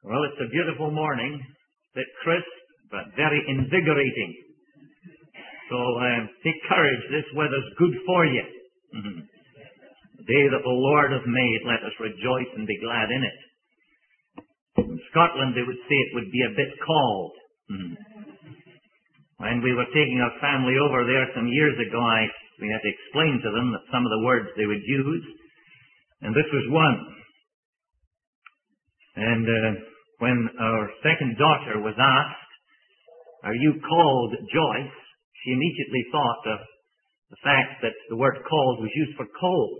Well, it's a beautiful morning, a bit crisp, but very invigorating. So take courage, this weather's good for you. The day that the Lord has made, let us rejoice and be glad in it. In Scotland, they would say it would be a bit cold. When we were taking our family over there some years ago, we had to explain to them that some of the words they would use, and this was one. And when our second daughter was asked, "Are you called Joyce?" she immediately thought of the fact that the word called was used for cold.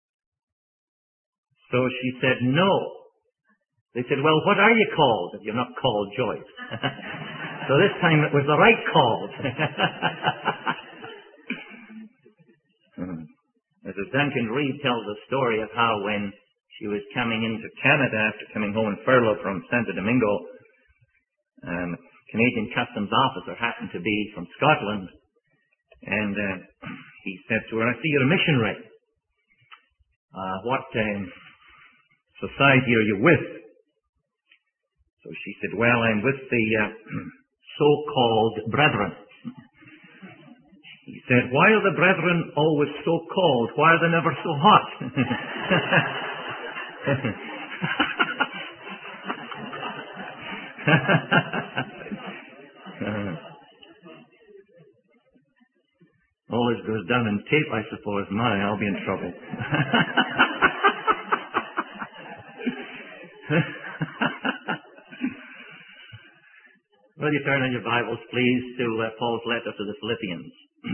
So she said, "No." They said, "Well, what are you called if you're not called Joyce?" So this time it was the right call. Mrs. Duncan Reed tells a story of how when she was coming into Canada after coming home in furlough from Santo Domingo, a Canadian customs officer happened to be from Scotland, and he said to her, "I see you're a missionary. What society are you with?" So she said, "Well, I'm with the so-called brethren." He said, "Why are the brethren always so-called? Why are they never so hot?" All this goes down in tape, I suppose. I'll be in trouble. Will you turn in your Bibles, please, to Paul's letter to the Philippians.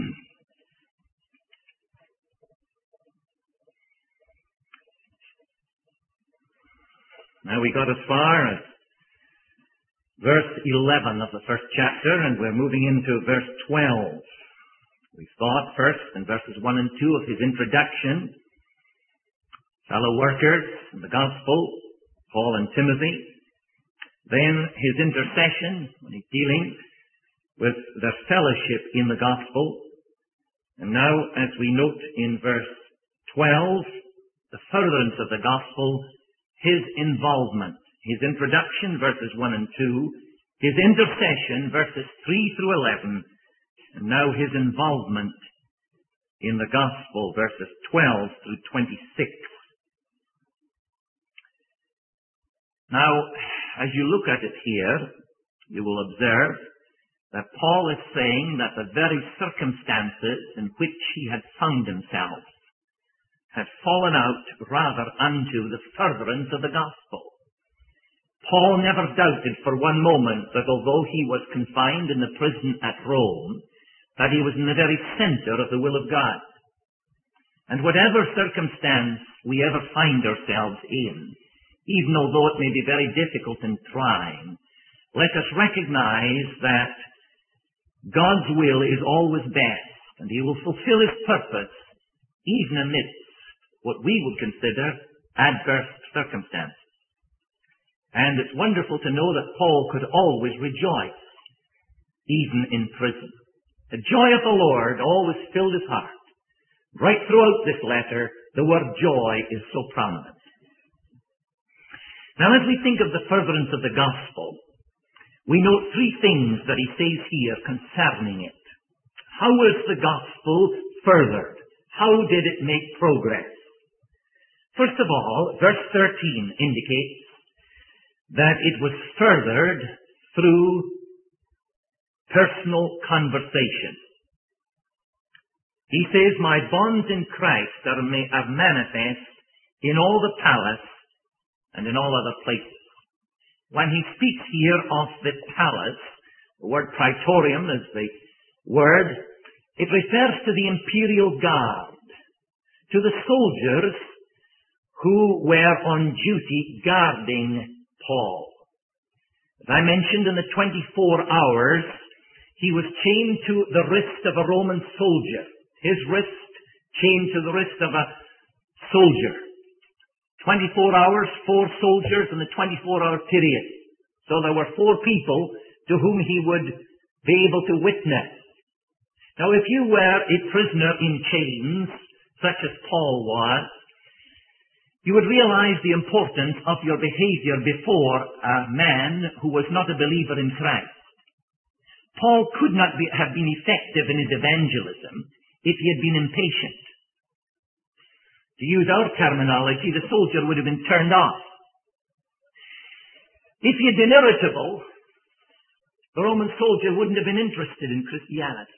Now we got as far as verse 11 of the first chapter, and we're moving into verse 12. We thought first in verses 1 and 2 of his introduction, fellow workers in the gospel, Paul and Timothy. Then his intercession, when he's dealing with their fellowship in the gospel. And now, as we note in verse 12, the furtherance of the gospel, his involvement. His introduction, verses 1 and 2. His intercession, verses 3 through 11. And now his involvement in the gospel, verses 12 through 26. Now, as you look at it here, you will observe that Paul is saying that the very circumstances in which he had found himself had fallen out rather unto the furtherance of the gospel. Paul never doubted for one moment that although he was confined in the prison at Rome, that he was in the very center of the will of God. And whatever circumstance we ever find ourselves in, even although it may be very difficult and trying, let us recognize that God's will is always best, and he will fulfill his purpose even amidst what we would consider adverse circumstances. And it's wonderful to know that Paul could always rejoice, even in prison. The joy of the Lord always filled his heart. Right throughout this letter, the word joy is so prominent. Now, as we think of the furtherance of the gospel, we note three things that he says here concerning it. How was the gospel furthered? How did it make progress? First of all, verse 13 indicates that it was furthered through personal conversation. He says, "My bonds in Christ are manifest in all the palace and in all other places." When he speaks here of the palace, the word praetorium is the word, it refers to the imperial guard, to the soldiers who were on duty guarding Paul. As I mentioned, in the 24 hours, he was chained to the wrist of a Roman soldier. His wrist chained to the wrist of a soldier. 24 hours, 4 soldiers in the 24-hour period. So there were 4 people to whom he would be able to witness. Now, if you were a prisoner in chains, such as Paul was, you would realize the importance of your behavior before a man who was not a believer in Christ. Paul could not have been effective in his evangelism if he had been impatient. To use our terminology, the soldier would have been turned off. If he had been irritable, the Roman soldier wouldn't have been interested in Christianity.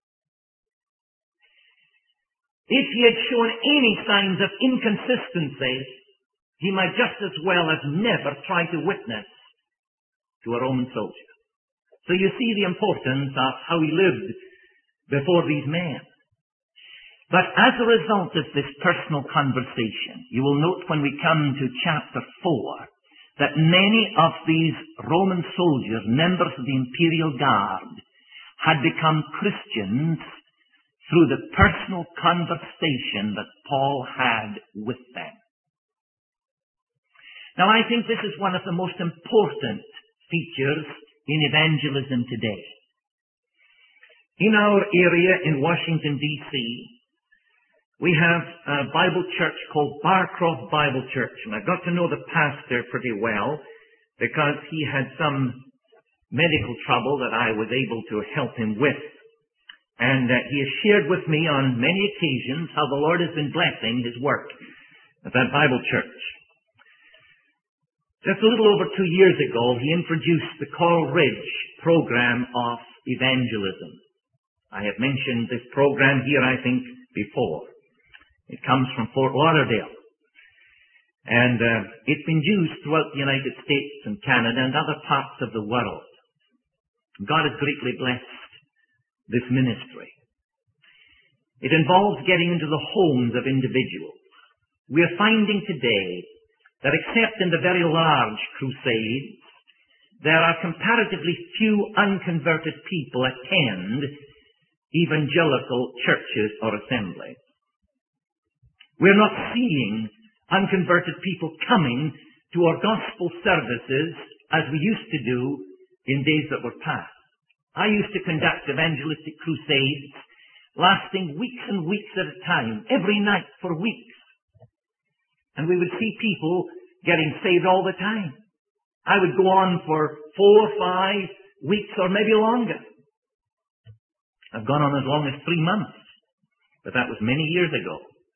If he had shown any signs of inconsistency, he might just as well have never tried to witness to a Roman soldier. So you see the importance of how he lived before these men. But as a result of this personal conversation, you will note when we come to chapter 4 that many of these Roman soldiers, members of the imperial guard, had become Christians through the personal conversation that Paul had with them. Now, I think this is one of the most important features in evangelism today. In our area in Washington, D.C., we have a Bible church called Barcroft Bible Church, and I got to know the pastor pretty well because he had some medical trouble that I was able to help him with. And he has shared with me on many occasions how the Lord has been blessing his work at that Bible church. Just a little over 2 years ago, he introduced the Coral Ridge program of evangelism. I have mentioned this program here, I think, before. It comes from Fort Lauderdale. And it's been used throughout the United States and Canada and other parts of the world. God has greatly blessed this ministry. It involves getting into the homes of individuals. We are finding today that except in the very large crusades, there are comparatively few unconverted people attend evangelical churches or assemblies. We're not seeing unconverted people coming to our gospel services as we used to do in days that were past. I used to conduct evangelistic crusades lasting weeks and weeks at a time, every night for weeks. And we would see people getting saved all the time. I would go on for 4, 5 weeks or maybe longer. I've gone on as long as 3 months, but that was many years ago.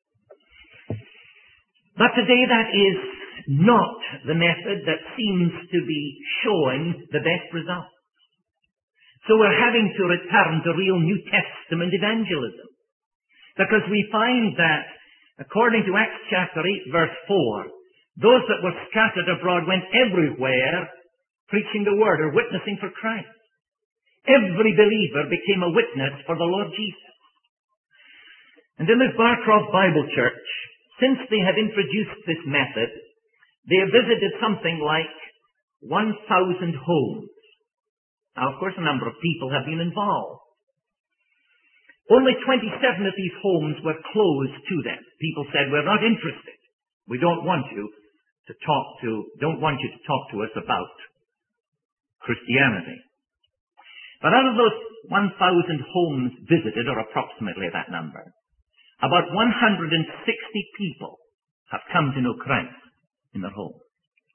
But today that is not the method that seems to be showing the best results. So we're having to return to real New Testament evangelism. Because we find that, according to Acts chapter 8, verse 4, those that were scattered abroad went everywhere preaching the word or witnessing for Christ. Every believer became a witness for the Lord Jesus. And in this Barcroft Bible Church, since they have introduced this method, they have visited something like 1,000 homes. Now, of course, a number of people have been involved. Only 27 of these homes were closed to them. People said, we're not interested. We don't want you to talk to us about Christianity. But out of those 1,000 homes visited, or approximately that number, about 160 people have come to know Christ in their home.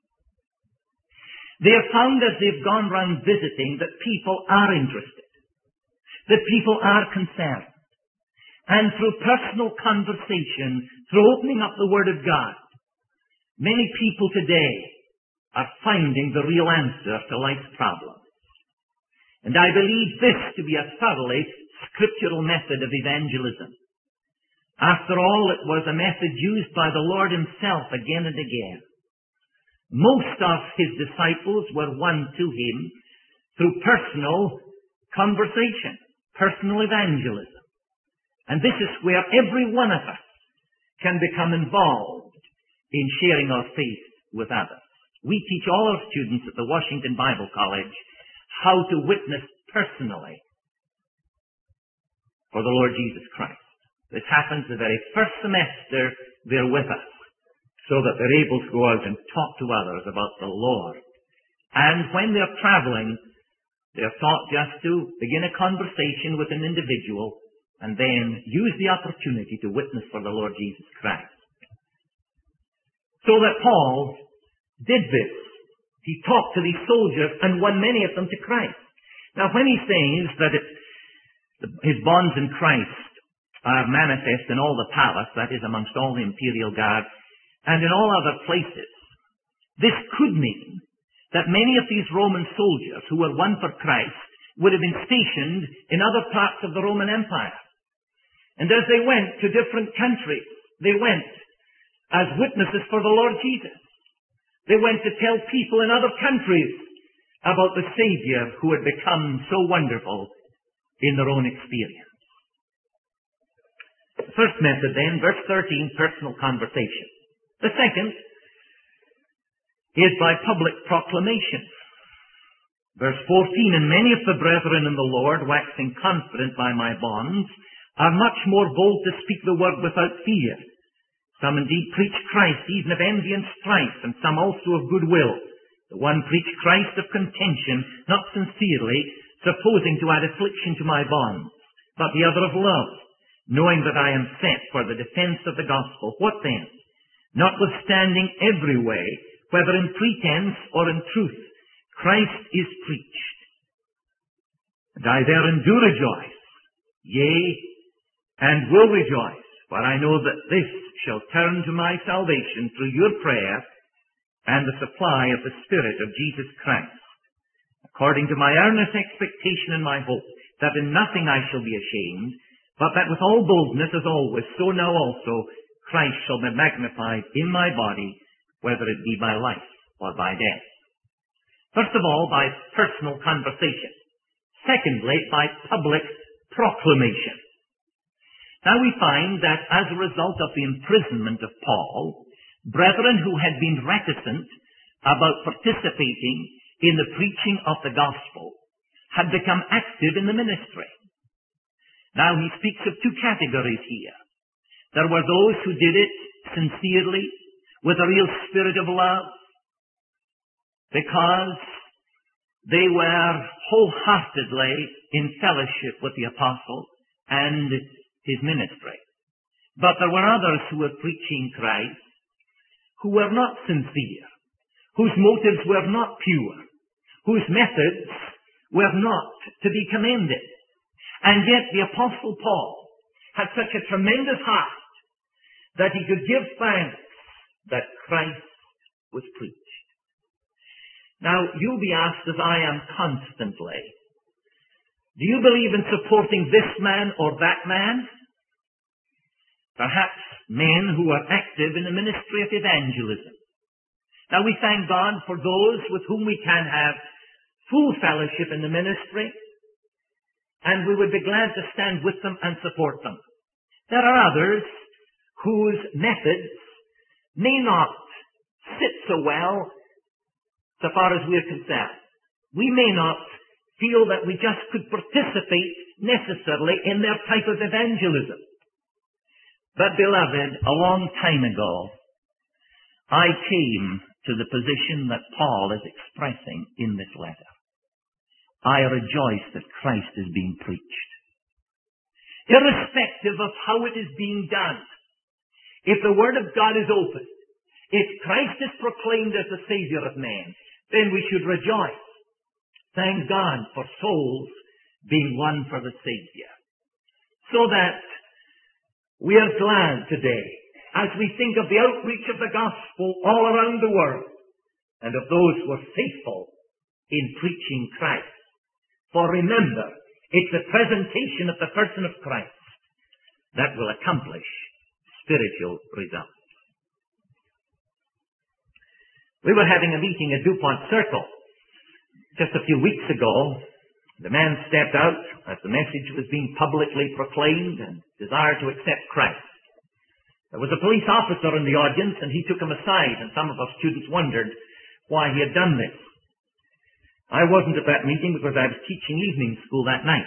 They have found as they've gone round visiting that people are interested, that people are concerned. And through personal conversation, through opening up the Word of God, many people today are finding the real answer to life's problems. And I believe this to be a thoroughly scriptural method of evangelism. After all, it was a method used by the Lord himself again and again. Most of his disciples were won to him through personal conversation, personal evangelism. And this is where every one of us can become involved in sharing our faith with others. We teach all our students at the Washington Bible College how to witness personally for the Lord Jesus Christ. This happens the very first semester they're with us, so that they're able to go out and talk to others about the Lord. And when they're traveling, they're taught just to begin a conversation with an individual and then use the opportunity to witness for the Lord Jesus Christ. So that Paul did this. He talked to these soldiers and won many of them to Christ. Now, when he says that his bonds in Christ are manifest in all the palace, that is, amongst all the imperial guard, and in all other places, this could mean that many of these Roman soldiers who were won for Christ would have been stationed in other parts of the Roman Empire. And as they went to different countries, they went as witnesses for the Lord Jesus. They went to tell people in other countries about the Savior who had become so wonderful in their own experience. The first method then, verse 13, personal conversation. The second is by public proclamation. Verse 14, and many of the brethren in the Lord, waxing confident by my bonds, are much more bold to speak the word without fear. Some indeed preach Christ, even of envy and strife, and some also of goodwill. The one preached Christ of contention, not sincerely, supposing to add affliction to my bonds, but the other of love, knowing that I am sent for the defense of the gospel. What then? Notwithstanding every way, whether in pretense or in truth, Christ is preached. And I therein do rejoice, yea, and will rejoice, for I know that this shall turn to my salvation through your prayer and the supply of the Spirit of Jesus Christ, according to my earnest expectation and my hope, that in nothing I shall be ashamed, but that with all boldness as always, so now also Christ shall be magnified in my body, whether it be by life or by death. First of all, by personal conversation. Secondly, by public proclamation. Now we find that as a result of the imprisonment of Paul, brethren who had been reticent about participating in the preaching of the gospel had become active in the ministry. Now he speaks of two categories here. There were those who did it sincerely, with a real spirit of love, because they were wholeheartedly in fellowship with the apostle and his ministry. But there were others who were preaching Christ, who were not sincere, whose motives were not pure, whose methods were not to be commended. And yet the apostle Paul had such a tremendous heart that he could give thanks that Christ was preached. Now, you'll be asked, as I am constantly, do you believe in supporting this man or that man? Perhaps men who are active in the ministry of evangelism. Now, we thank God for those with whom we can have full fellowship in the ministry, and we would be glad to stand with them and support them. There are others whose methods may not sit so well so far as we're concerned. We may not feel that we just could participate necessarily in their type of evangelism. But beloved, a long time ago, I came to the position that Paul is expressing in this letter. I rejoice that Christ is being preached. Irrespective of how it is being done, if the Word of God is opened, if Christ is proclaimed as the Savior of man, then we should rejoice. Thank God for souls being won for the Savior. So that we are glad today as we think of the outreach of the gospel all around the world and of those who are faithful in preaching Christ. For remember, it's the presentation of the person of Christ that will accomplish spiritual results. We were having a meeting at DuPont Circle just a few weeks ago. The man stepped out as the message was being publicly proclaimed and desired to accept Christ. There was a police officer in the audience, and he took him aside, and some of our students wondered why he had done this. I wasn't at that meeting because I was teaching evening school that night.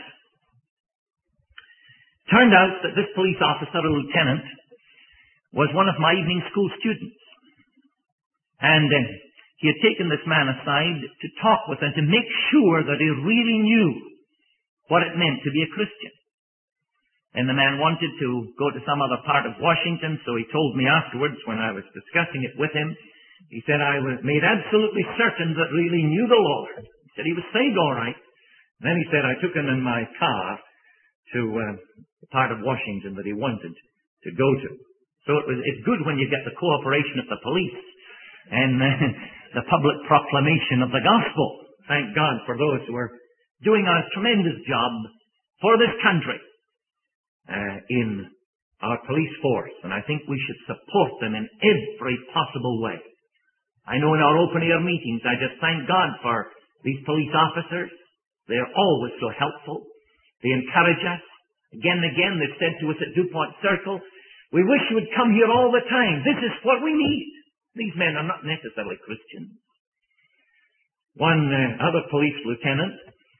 Turned out that this police officer, a lieutenant, was one of my evening school students. And he had taken this man aside to talk with him, to make sure that he really knew what it meant to be a Christian. And the man wanted to go to some other part of Washington, so he told me afterwards when I was discussing it with him, he said, I was made absolutely certain that really knew the Lord. He said he was saved all right. And then he said, I took him in my car to the part of Washington that he wanted to go to. So it's good when you get the cooperation of the police and the public proclamation of the gospel. Thank God for those who are doing a tremendous job for this country in our police force. And I think we should support them in every possible way. I know in our open-air meetings, I just thank God for these police officers. They're always so helpful. They encourage us. Again and again, they've said to us at DuPont Circle, we wish you would come here all the time. This is what we need. These men are not necessarily Christians. One other police lieutenant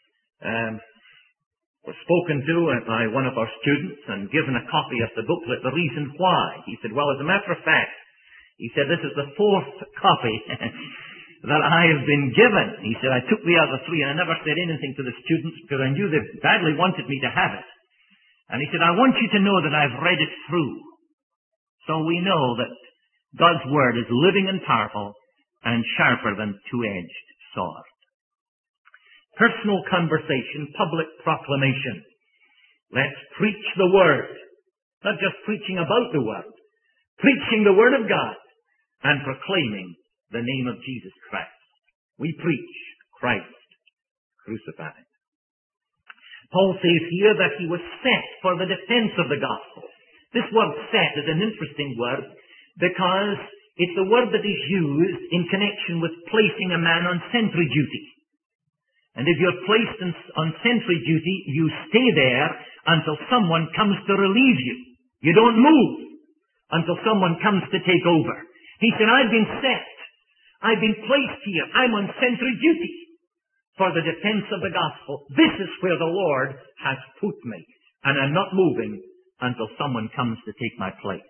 was spoken to by one of our students and given a copy of the booklet, The Reason Why. He said, well, as a matter of fact, he said, this is the fourth copy that I have been given. He said, I took the other three and I never said anything to the students because I knew they badly wanted me to have it. And he said, I want you to know that I've read it through. So we know that God's Word is living and powerful and sharper than two-edged sword. Personal conversation, public proclamation. Let's preach the Word. Not just preaching about the Word. Preaching the Word of God and proclaiming the name of Jesus Christ. We preach Christ crucified. Paul says here that he was set for the defense of the gospel. This word set is an interesting word because it's a word that is used in connection with placing a man on sentry duty. And if you're placed on sentry duty, you stay there until someone comes to relieve you. You don't move until someone comes to take over. He said, I've been set. I've been placed here. I'm on sentry duty for the defense of the gospel. This is where the Lord has put me. And I'm not moving until someone comes to take my place.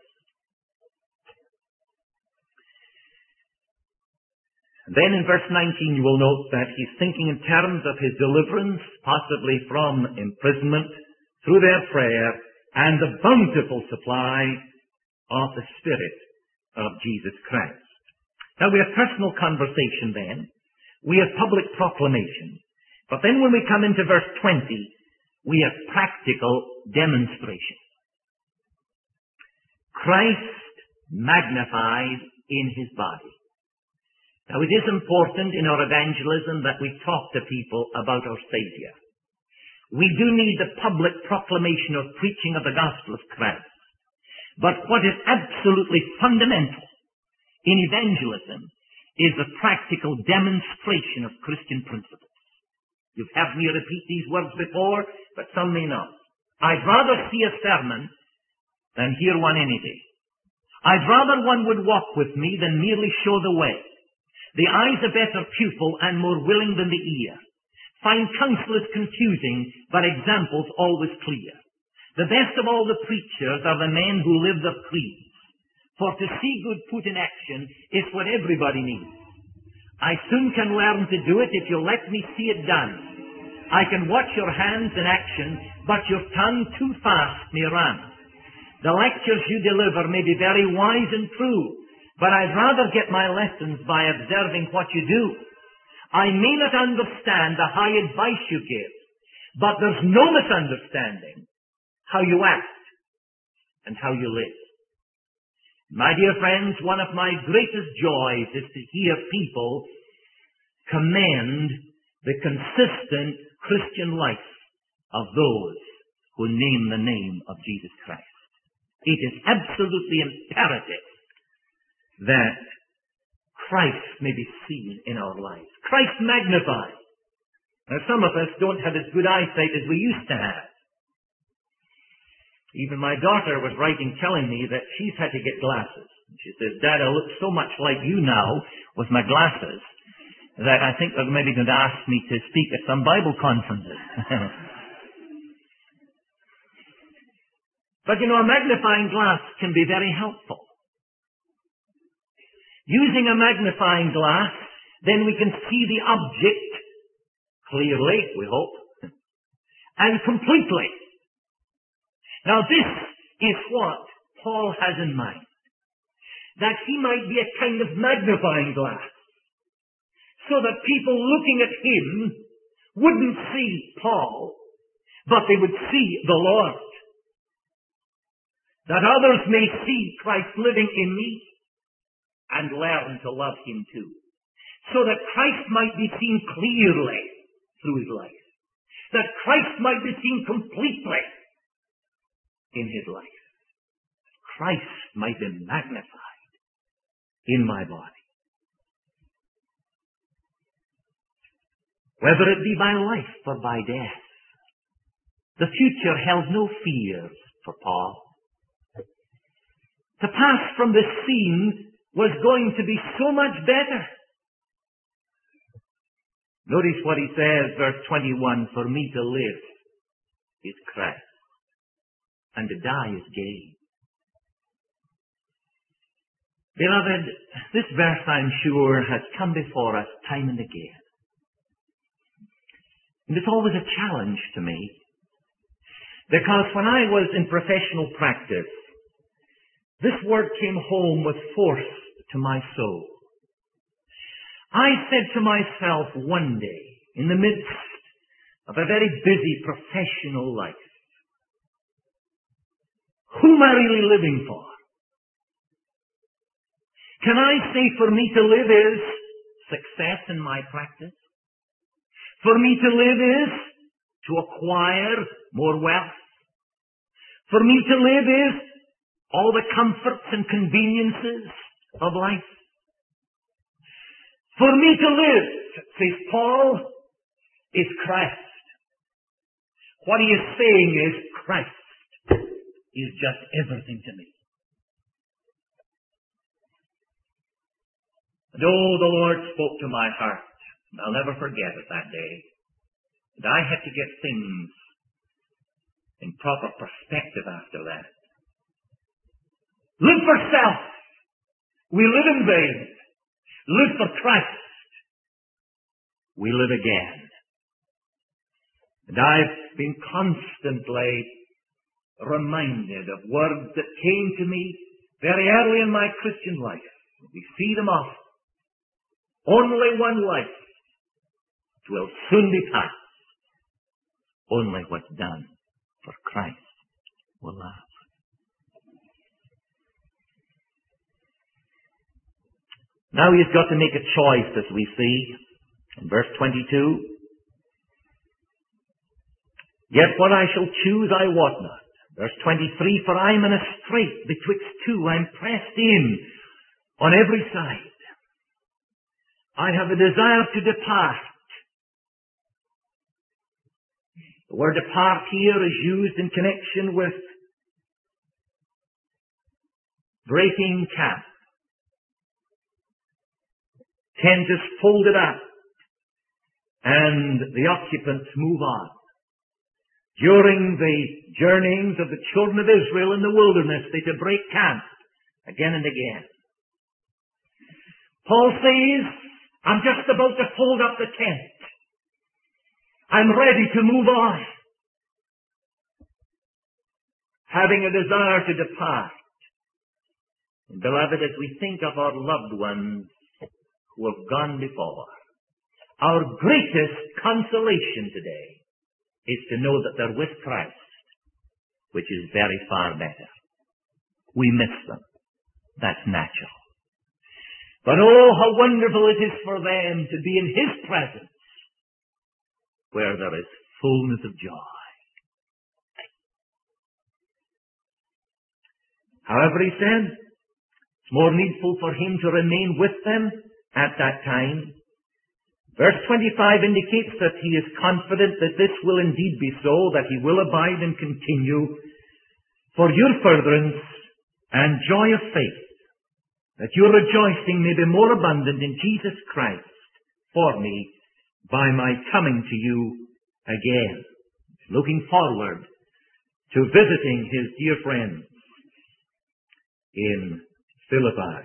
And then in verse 19 you will note that he's thinking in terms of his deliverance, possibly from imprisonment, through their prayer, and the bountiful supply of the Spirit of Jesus Christ. Now we have personal conversation then. We have public proclamation. But then when we come into verse 20, we have practical demonstration. Christ magnified in his body. Now it is important in our evangelism that we talk to people about our Savior. We do need the public proclamation of preaching of the gospel of Christ. But what is absolutely fundamental in evangelism is the practical demonstration of Christian principles. You've heard me repeat these words before, but some may not. I'd rather see a sermon than hear one any day. I'd rather one would walk with me than merely show the way. The eye's a better pupil and more willing than the ear. Find counsel is confusing, but examples always clear. The best of all the preachers are the men who live their creeds. For to see good put in action is what everybody needs. I soon can learn to do it if you'll let me see it done. I can watch your hands in action, but your tongue too fast may run. The lectures you deliver may be very wise and true, but I'd rather get my lessons by observing what you do. I may not understand the high advice you give, but there's no misunderstanding how you act and how you live. My dear friends, one of my greatest joys is to hear people commend the consistent Christian life of those who name the name of Jesus Christ. It is absolutely imperative that Christ may be seen in our lives. Christ magnified. Now some of us don't have as good eyesight as we used to have. Even my daughter was writing telling me that she's had to get glasses. She says, Dad, I look so much like you now with my glasses that I think they're maybe going to ask me to speak at some Bible conferences. But you know, a magnifying glass can be very helpful. Using a magnifying glass, then we can see the object clearly, we hope, and completely. Now this is what Paul has in mind. That he might be a kind of magnifying glass, so that people looking at him wouldn't see Paul, but they would see the Lord. That others may see Christ living in me and learn to love him too. So that Christ might be seen clearly through his life. That Christ might be seen completely in his life. Christ might be magnified in my body. Whether it be by life or by death, the future held no fears for Paul. To pass from this scene was going to be so much better. Notice what he says, verse 21, for me to live is Christ, and to die is gain. Beloved, this verse, I'm sure, has come before us time and again. And it's always a challenge to me, because when I was in professional practice, this word came home with force to my soul. I said to myself one day, in the midst of a very busy professional life, who am I really living for? Can I say for me to live is success in my practice? For me to live is to acquire more wealth? For me to live is all the comforts and conveniences of life? For me to live, says Paul, is Christ. What he is saying is Christ is just everything to me. And oh, the Lord spoke to my heart. And I'll never forget it that day. And I had to get things in proper perspective after that. Live for self. We live in vain. Live for Christ. We live again. And I've been constantly reminded of words that came to me very early in my Christian life. We see them often. Only one life. It will soon be past. Only what's done for Christ will last. Now he's got to make a choice, as we see in verse 22. Yet what I shall choose I wot not. Verse 23, for I am in a strait betwixt two, I am pressed in on every side. I have a desire to depart. The word depart here is used in connection with breaking camp. Tent is folded up and the occupants move on. During the journeyings of the children of Israel in the wilderness, they did break camp again and again. Paul says, I'm just about to fold up the tent. I'm ready to move on. Having a desire to depart. And beloved, as we think of our loved ones who have gone before, our greatest consolation today is to know that they're with Christ, which is very far better. We miss them. That's natural. But oh, how wonderful it is for them to be in His presence, where there is fullness of joy. However, he said, it's more needful for him to remain with them at that time. Verse 25 indicates that he is confident that this will indeed be so, that he will abide and continue for your furtherance and joy of faith, that your rejoicing may be more abundant in Jesus Christ for me by my coming to you again. Looking forward to visiting his dear friends in Philippi.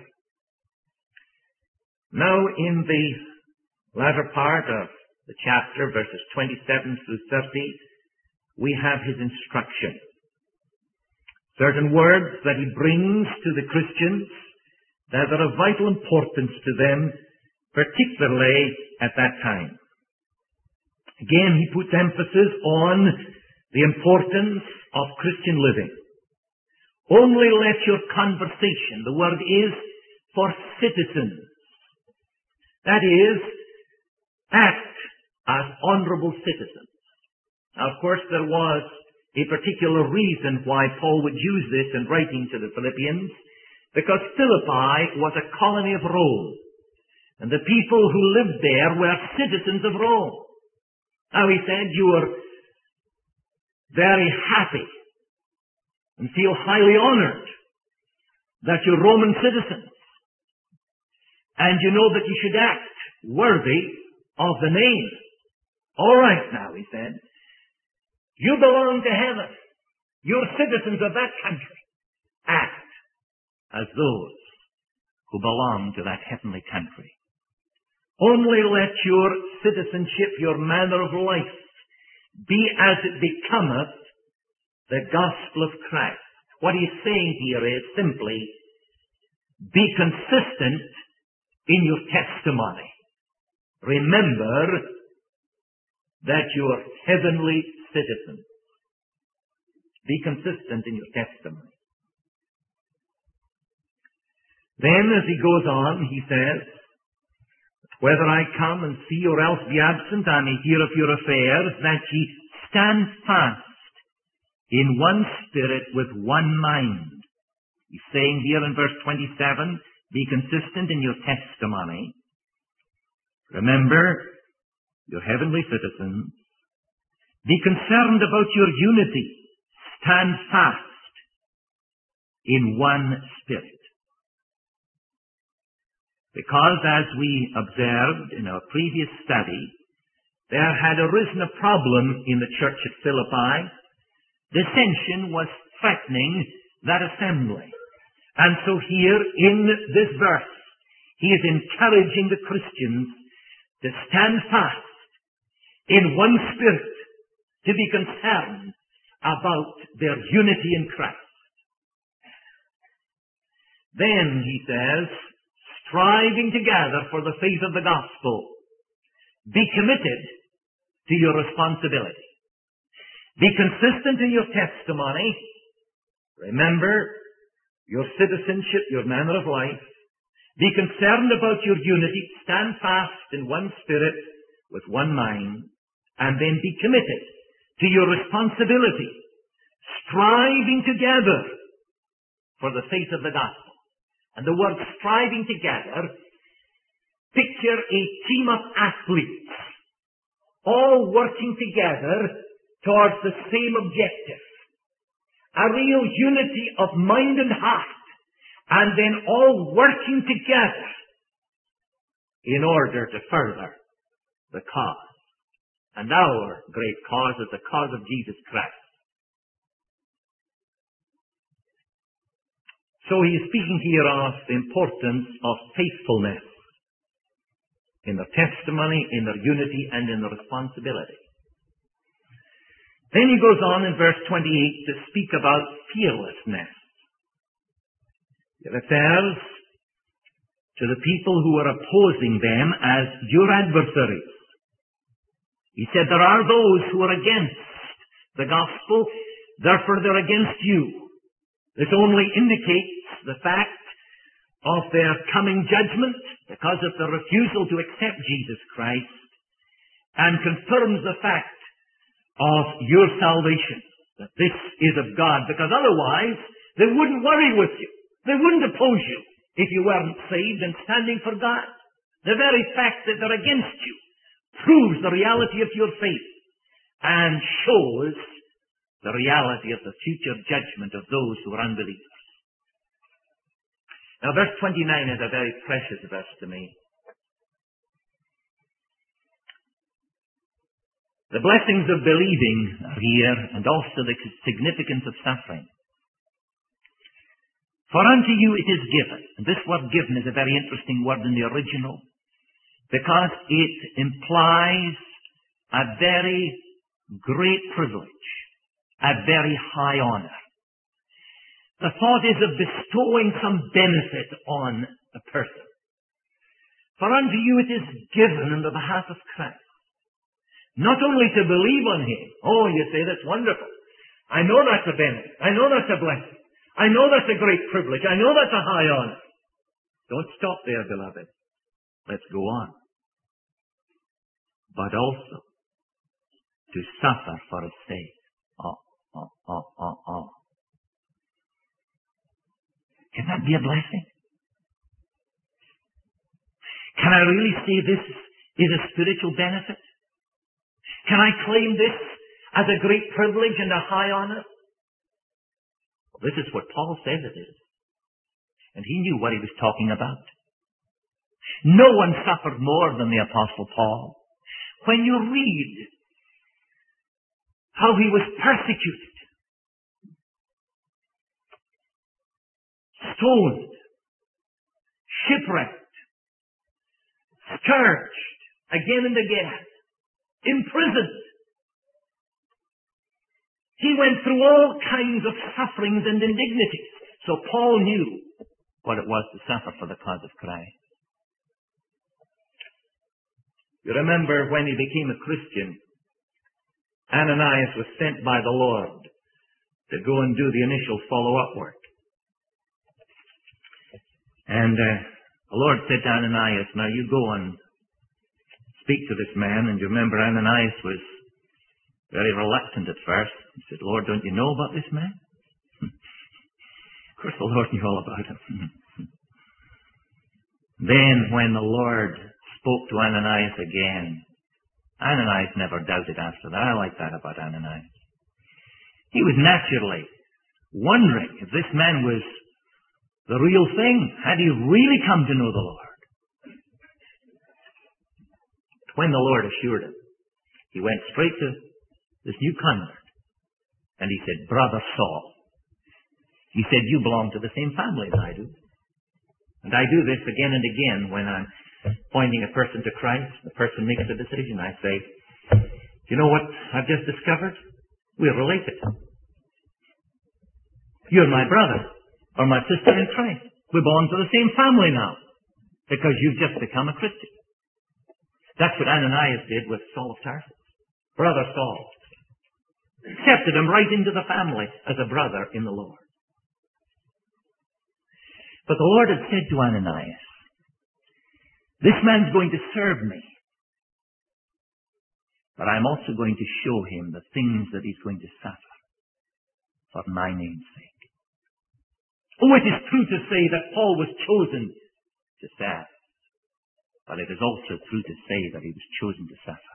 Now in the latter part of the chapter, verses 27 through 30, we have his instruction. certain words that he brings to the Christians that are of vital importance to them, particularly at that time. Again, he puts emphasis on the importance of Christian living. Only let your conversation, the word is for citizens. That is, act as honorable citizens. Now, of course, there was a particular reason why Paul would use this in writing to the Philippians, because Philippi was a colony of Rome, and the people who lived there were citizens of Rome. Now, he said, you are very happy and feel highly honored that you're Roman citizens, and you know that you should act worthy of the name. All right now, he said, you belong to heaven. You're citizens of that country. Act as those who belong to that heavenly country. Only let your citizenship, your manner of life, be as it becometh the gospel of Christ. What he's saying here is simply, be consistent in your testimony. Remember that you are heavenly citizens. Be consistent in your testimony. Then, as he goes on, he says, whether I come and see or else be absent, I may hear of your affairs, that ye stand fast in one spirit with one mind. He's saying here in verse 27, be consistent in your testimony. Remember, you're heavenly citizens. Be concerned about your unity. Stand fast in one spirit. Because, as we observed in our previous study, there had arisen a problem in the church at Philippi. Dissension was threatening that assembly. And so here in this verse, he is encouraging the Christians to stand fast in one spirit, to be concerned about their unity in Christ. Then, he says, striving together for the faith of the gospel, be committed to your responsibility. Be consistent in your testimony. Remember your citizenship, your manner of life. Be concerned about your unity. Stand fast in one spirit with one mind. And then be committed to your responsibility, striving together for the faith of the gospel. And the word striving together, picture a team of athletes, all working together towards the same objective. A real unity of mind and heart, and then all working together in order to further the cause. And our great cause is the cause of Jesus Christ. So he is speaking here of the importance of faithfulness in their testimony, in their unity, and in their responsibility. Then he goes on in verse 28 to speak about fearlessness. He refers to the people who are opposing them as your adversaries. He said there are those who are against the gospel, therefore they're against you. This only indicates the fact of their coming judgment because of their refusal to accept Jesus Christ, and confirms the fact of your salvation, that this is of God, because otherwise they wouldn't worry with you. They wouldn't oppose you if you weren't saved and standing for God. The very fact that they're against you proves the reality of your faith and shows the reality of the future judgment of those who are unbelievers. Now, verse 29 is a very precious verse to me. The blessings of believing are here, and also the significance of suffering. For unto you it is given. And this word given is a very interesting word in the original, because it implies a very great privilege, a very high honor. The thought is of bestowing some benefit on a person. For unto you it is given on the behalf of Christ, not only to believe on Him. Oh, you say, that's wonderful. I know that's a benefit. I know that's a blessing. I know that's a great privilege. I know that's a high honor. Don't stop there, beloved. Let's go on. But also to suffer for His sake. Can that be a blessing? Can I really say this is a spiritual benefit? Can I claim this as a great privilege and a high honor? Well, this is what Paul says it is. And he knew what he was talking about. No one suffered more than the Apostle Paul. When you read how he was persecuted, stoned, shipwrecked, scourged again and again, imprisoned. He went through all kinds of sufferings and indignities. So Paul knew what it was to suffer for the cause of Christ. You remember when he became a Christian, Ananias was sent by the Lord to go and do the initial follow-up work. And the Lord said to Ananias, now you go and speak to this man. And you remember Ananias was very reluctant at first. He said, Lord, don't you know about this man? Of course the Lord knew all about him. Then when the Lord spoke to Ananias again, Ananias never doubted after that. I like that about Ananias. He was naturally wondering if this man was the real thing. Had he really come to know the Lord? When the Lord assured him, he went straight to this new convert. And he said, Brother Saul. He said, you belong to the same family as I do. And I do this again and again when I'm pointing a person to Christ. The person makes a decision. I say, you know what I've just discovered? We're related. You're my brother or my sister in Christ. We belong to the same family now because you've just become a Christian. That's what Ananias did with Saul of Tarsus. Brother Saul. Accepted him right into the family as a brother in the Lord. But the Lord had said to Ananias, this man's going to serve me, but I'm also going to show him the things that he's going to suffer for my name's sake. Oh, it is true to say that Paul was chosen to serve, but it is also true to say that he was chosen to suffer.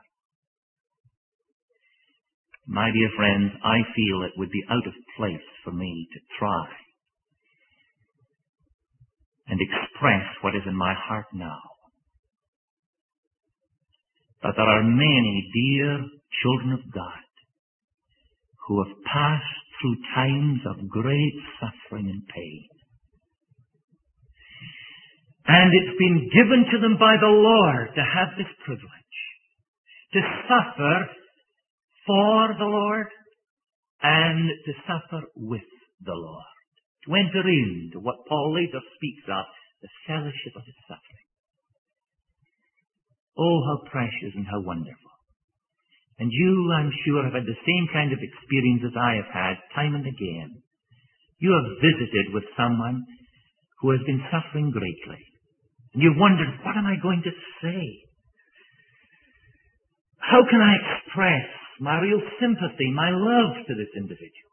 My dear friends, I feel it would be out of place for me to try and express what is in my heart now. But there are many dear children of God who have passed through times of great suffering and pain. And it's been given to them by the Lord to have this privilege, to suffer for the Lord and to suffer with the Lord, to enter into what Paul later speaks of, the fellowship of his suffering. Oh, how precious and how wonderful. And you, I'm sure, have had the same kind of experience as I have had time and again. You have visited with someone who has been suffering greatly. And you've wondered, what am I going to say? How can I express my real sympathy, my love to this individual?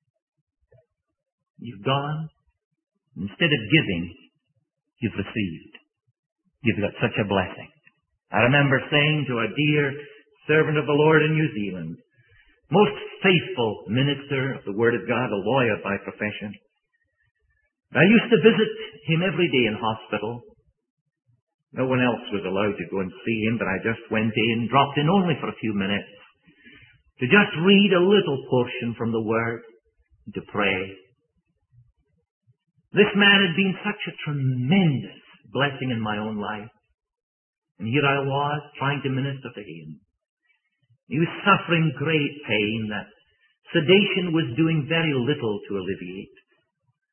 You've gone, instead of giving, you've received. You've got such a blessing. I remember saying to a dear servant of the Lord in New Zealand, most faithful minister of the Word of God, a lawyer by profession. I used to visit him every day in hospital. No one else was allowed to go and see him, but I just went in, dropped in only for a few minutes, to just read a little portion from the Word, and to pray. This man had been such a tremendous blessing in my own life. And here I was, trying to minister to him. He was suffering great pain that sedation was doing very little to alleviate.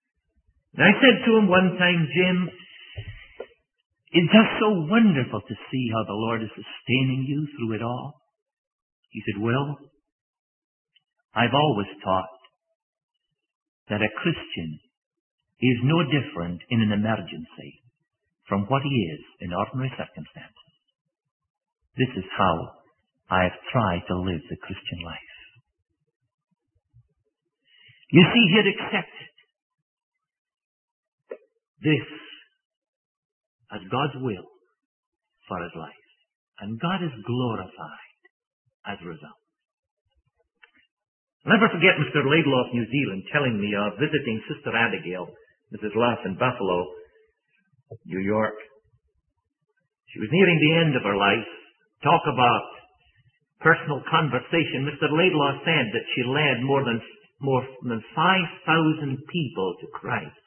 And I said to him one time, Jim, it's just so wonderful to see how the Lord is sustaining you through it all. He said, Will, I've always taught that a Christian is no different in an emergency from what he is in ordinary circumstances. This is how I have tried to live the Christian life. You see, he had accepted this as God's will for his life. And God is glorified as a result. I'll never forget Mr. Laidlaw of New Zealand telling me of visiting Sister Abigail, Mrs. Luff, in Buffalo, New York. She was nearing the end of her life. Talk about personal conversation. Mr. Laidlaw said that she led more than 5,000 people to Christ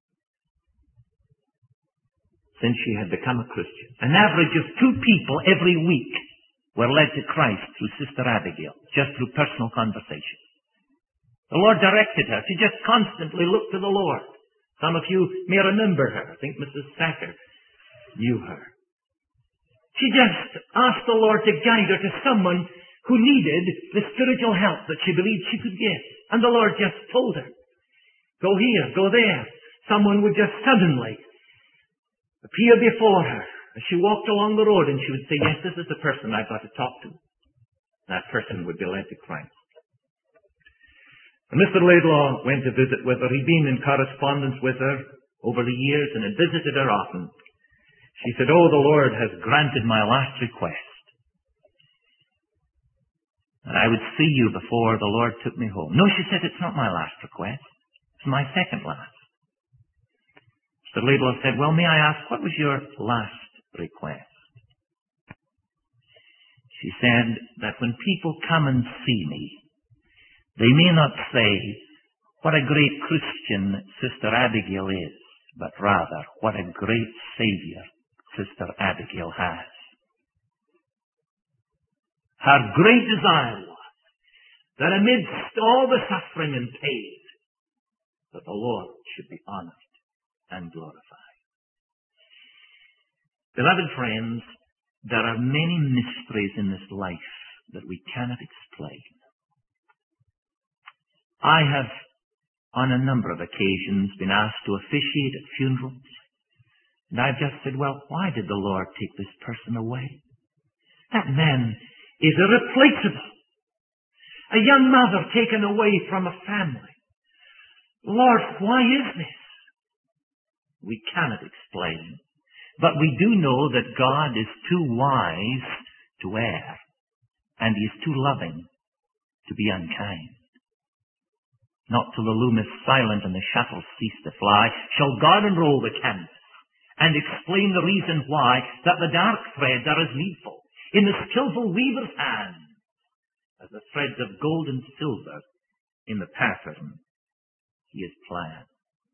since she had become a Christian. An average of 2 people every week were led to Christ through Sister Abigail, just through personal conversation. The Lord directed her. She just constantly looked to the Lord. Some of you may remember her. I think Mrs. Sacker knew her. She just asked the Lord to guide her to someone who needed the spiritual help that she believed she could give. And the Lord just told her, go here, go there. Someone would just suddenly appear before her as she walked along the road, and she would say, yes, this is the person I've got to talk to. That person would be led to Christ. And Mr. Laidlaw went to visit with her. He'd been in correspondence with her over the years and had visited her often. She said, oh, the Lord has granted my last request. And I would see you before the Lord took me home. No, she said, it's not my last request. It's my second last. Mr. Laidlaw said, well, may I ask, what was your last request? She said that when people come and see me, they may not say what a great Christian Sister Abigail is, but rather what a great Savior Sister Abigail has. Her great desire was that amidst all the suffering and pain, that the Lord should be honored and glorified. Beloved friends, there are many mysteries in this life that we cannot explain. I have, on a number of occasions, been asked to officiate at funerals, and I've just said, well, why did the Lord take this person away? That man is irreplaceable. A young mother taken away from a family. Lord, why is this? We cannot explain. But we do know that God is too wise to err, and He is too loving to be unkind. Not till the loom is silent and the shuttle cease to fly shall God unroll the canvas and explain the reason why that the dark threads are as needful in the skillful weaver's hand as the threads of gold and silver in the pattern He has planned.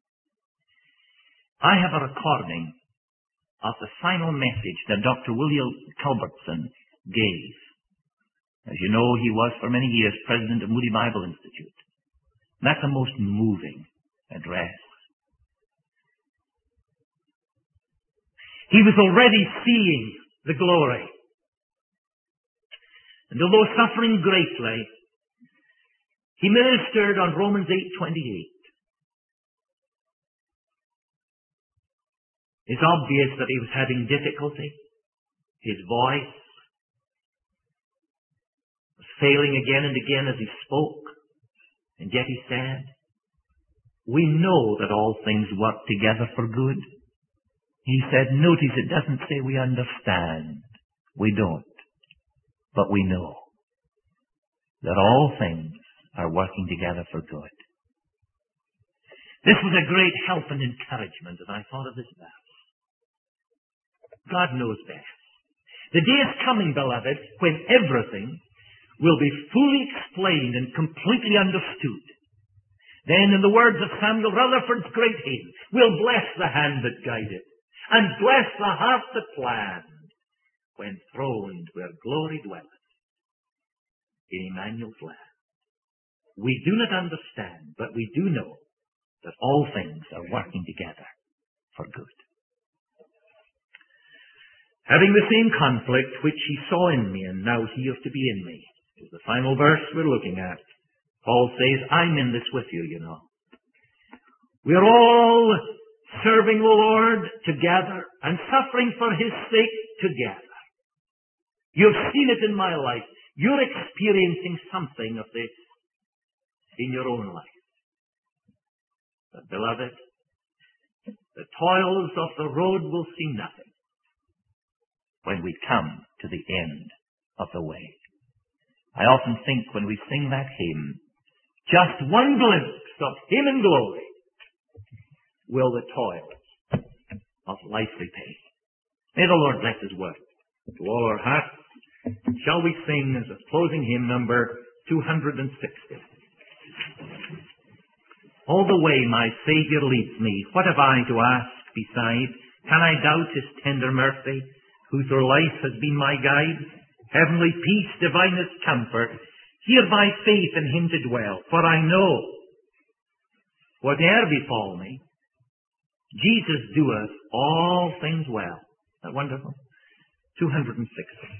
I have a recording of the final message that Dr. William Culbertson gave. As you know, he was for many years president of Moody Bible Institute. That's a most moving address. He was already seeing the glory. And although suffering greatly, he ministered on Romans 8:28. It's obvious that he was having difficulty. His voice was failing again and again as he spoke. And yet he said, we know that all things work together for good. He said, notice it doesn't say we understand. We don't. But we know that all things are working together for good. This was a great help and encouragement as I thought of this verse. God knows best. The day is coming, beloved, when everything will be fully explained and completely understood. Then, in the words of Samuel Rutherford's great hymn, we'll bless the hand that guided and bless the heart that planned when throned where glory dwelleth in Emmanuel's land. We do not understand, but we do know that all things are working together for good. Having the same conflict which he saw in me and now hears to be in me, is the final verse we're looking at. Paul says, I'm in this with you, you know. We're all serving the Lord together and suffering for his sake together. You've seen it in my life. You're experiencing something of this in your own life. But beloved, the toils of the road will seem nothing when we come to the end of the way. I often think when we sing that hymn, just one glimpse of him in glory will the toils of life repay. May the Lord bless his word to all our hearts. Shall we sing as a closing hymn number 260? All the way my Saviour leads me, what have I to ask beside? Can I doubt his tender mercy, who through life has been my guide? Heavenly peace, divinest comfort, here by faith in him to dwell. For I know, whate'er befall me, Jesus doeth all things well. Isn't that wonderful? 260.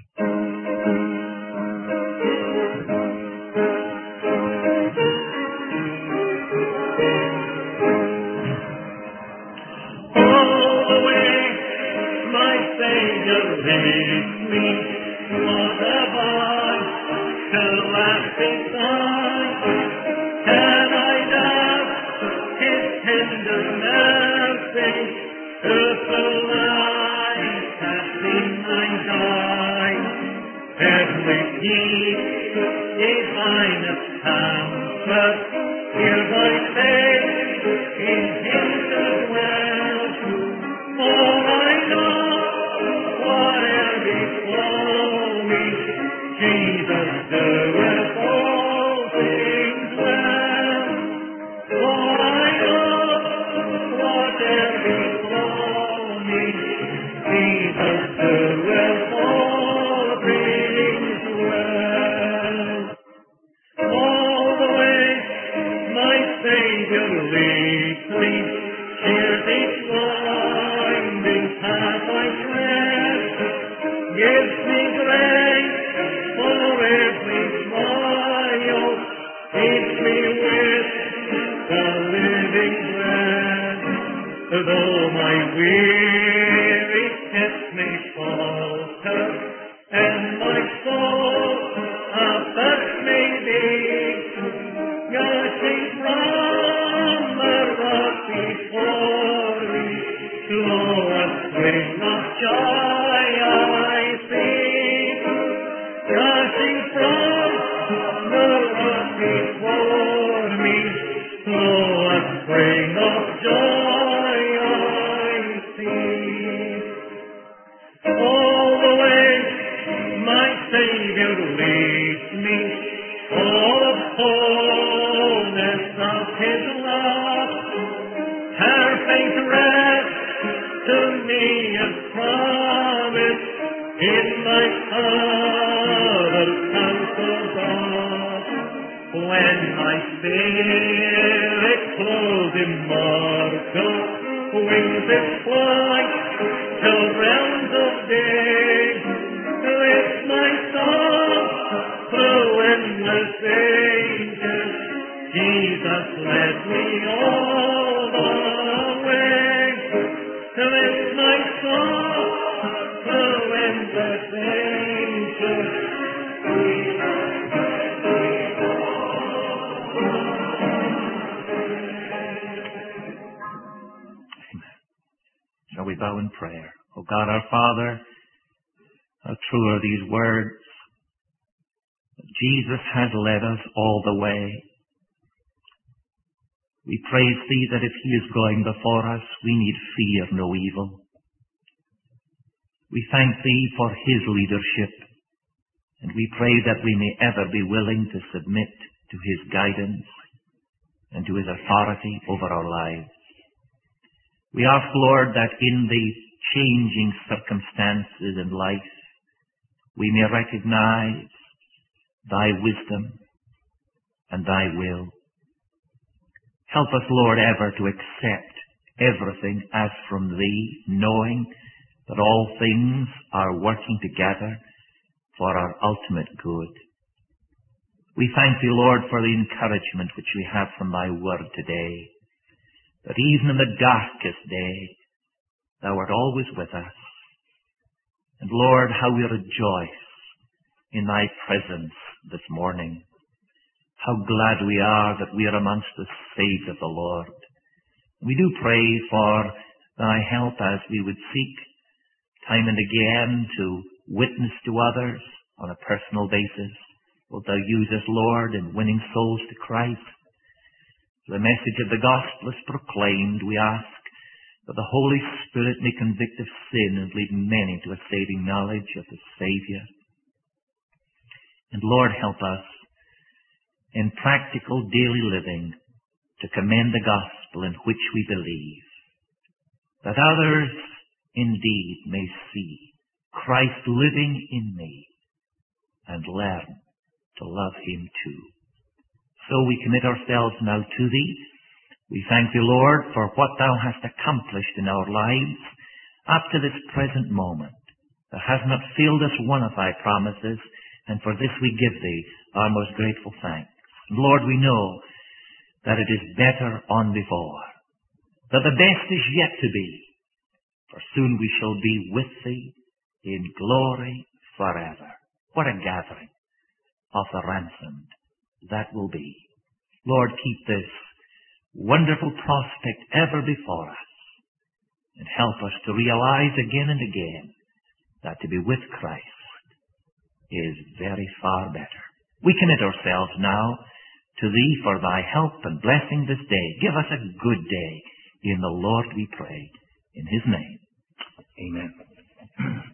Shall we bow in prayer? O God our Father, how true are these words. Jesus has led us all the way. We praise thee that if he is going before us, we need fear no evil. We thank thee for his leadership, and we pray that we may ever be willing to submit to his guidance and to his authority over our lives. We ask, Lord, that in the changing circumstances in life, we may recognize thy wisdom and thy will. Help us, Lord, ever to accept everything as from Thee, knowing that all things are working together for our ultimate good. We thank Thee, Lord, for the encouragement which we have from Thy word today, that even in the darkest day, Thou art always with us. And Lord, how we rejoice in Thy presence this morning. How glad we are that we are amongst the saved of the Lord. We do pray for Thy help as we would seek time and again to witness to others on a personal basis. Wilt Thou use us, Lord, in winning souls to Christ? The message of the gospel is proclaimed. We ask that the Holy Spirit may convict of sin and lead many to a saving knowledge of the Savior. And Lord, help us in practical daily living to commend the gospel in which we believe, that others indeed may see Christ living in me and learn to love Him too. So we commit ourselves now to Thee. We thank Thee, Lord, for what Thou hast accomplished in our lives up to this present moment. Thou hast not failed us one of Thy promises, and for this we give Thee our most grateful thanks. And Lord, we know that it is better on before, that the best is yet to be, for soon we shall be with Thee in glory forever. What a gathering of the ransomed that will be. Lord, keep this wonderful prospect ever before us, and help us to realize again and again that to be with Christ is very far better. We commit ourselves now to Thee for Thy help and blessing this day. Give us a good day in the Lord, we pray. In His name, amen.